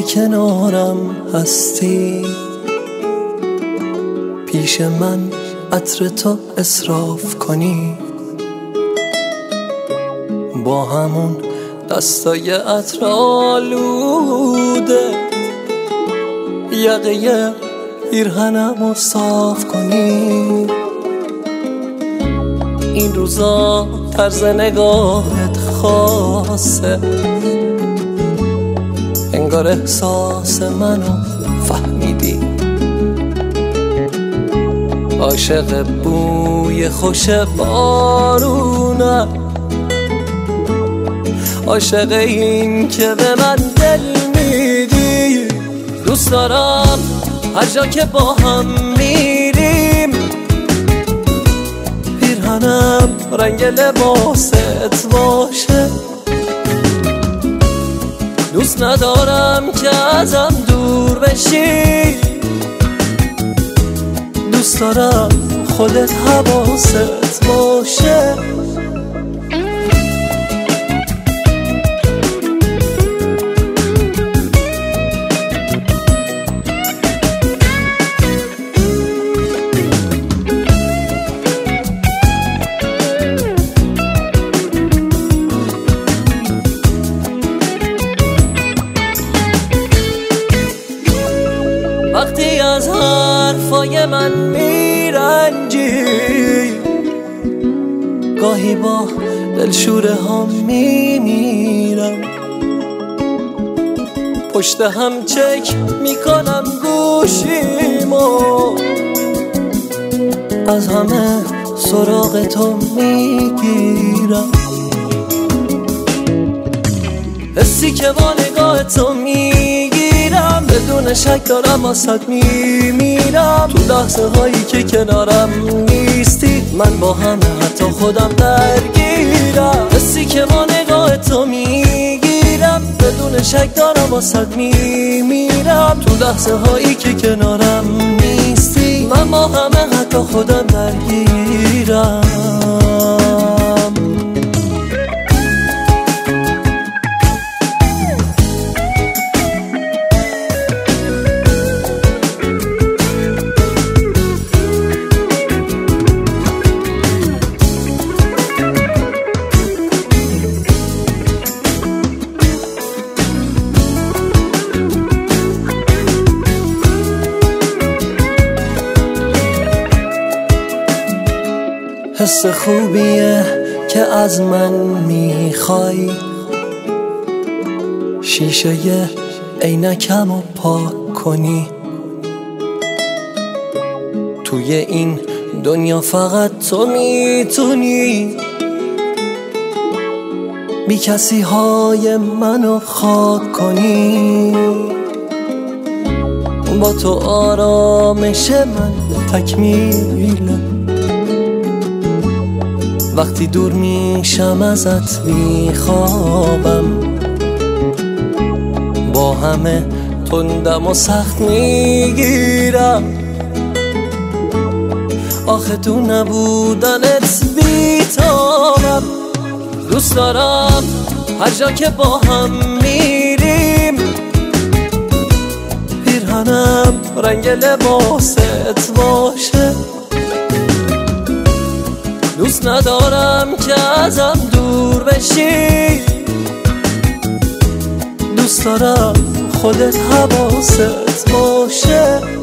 وقتی کنارم هستی، پیش من عطر تو اصراف کنی، با همون دستای عطر آلوده یقه پیرهنمو صاف کنی. این روزا طرز نگاهت خاصه، انگار احساس منو فهمیدی. عاشق بوی خوش بارونه، عاشق این که به من دل میدی. دوست دارم هر جا که با هم میریم، پیرهنم رنگ لباست باشه. دوست ندارم که ازم دور بشی، دوست دارم خودت حواست باشه. وقتی از حرفای من میرنجی، گاهی با دلشوره ها میمیرم. پشت هم چک میکنم گوشیمو، از همه سراغ تو میگیرم. حسی که با نگاه تو میگیرم، بدون شک دارم واسد میمیرم. تو لحظه هایی که کنارم نیستی، من با همه حتی خودم درگیرم. حسی که با نگاه تو میگیرم، بدون شک دارم واسد میمیرم. تو لحظه هایی که کنارم نیستی، من با همه حتی خودم درگیرم. حس خوبیه که از من میخوای، شیشه عینکمو پاک کنی. توی این دنیا فقط تو میتونی بی کسی های منو خاک کنی. با تو آرامش من تکمیله، وقتی دور میشم ازت میخوابم. با همه تندم و سخت میگیرم، آخه تو نبودنت بیتابم. دوست دارم هر جا که با هم میریم، پیرهنم رنگ لباست باشه. دوست ندارم که ازم دور بشی، دوست دارم خودت حواست باشه.